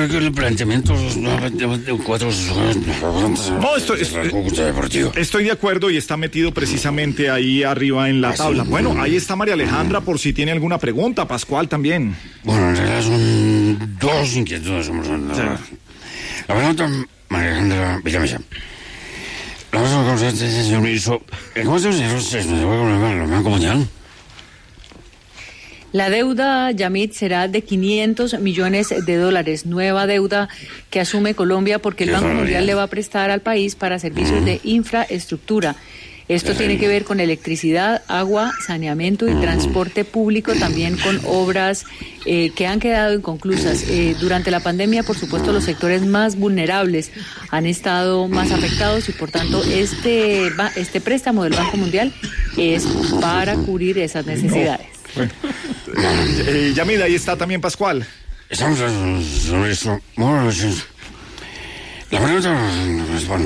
verdad que el planteamiento de cuatro... No, estoy de acuerdo y está metido precisamente ahí arriba en la tabla. Bueno, ahí está María Alejandra por si tiene alguna pregunta, Pascual también. Bueno, en realidad son dos inquietudes. La pregunta, María Alejandra Villamesa. La cosa es señor ministro, ¿cómo se devuelve el Banco Mundial? La deuda, Yamit, será de $500 millones, nueva deuda que asume Colombia porque el Banco Mundial le va a prestar al país para servicios de infraestructura. Esto tiene que ver con electricidad, agua, saneamiento y transporte público, también con obras que han quedado inconclusas. Durante la pandemia, por supuesto, los sectores más vulnerables han estado más afectados y, por tanto, este préstamo del Banco Mundial es para cubrir esas necesidades. Bueno. Yamida, ahí está también Pascual. Estamos sobre esto. La pregunta,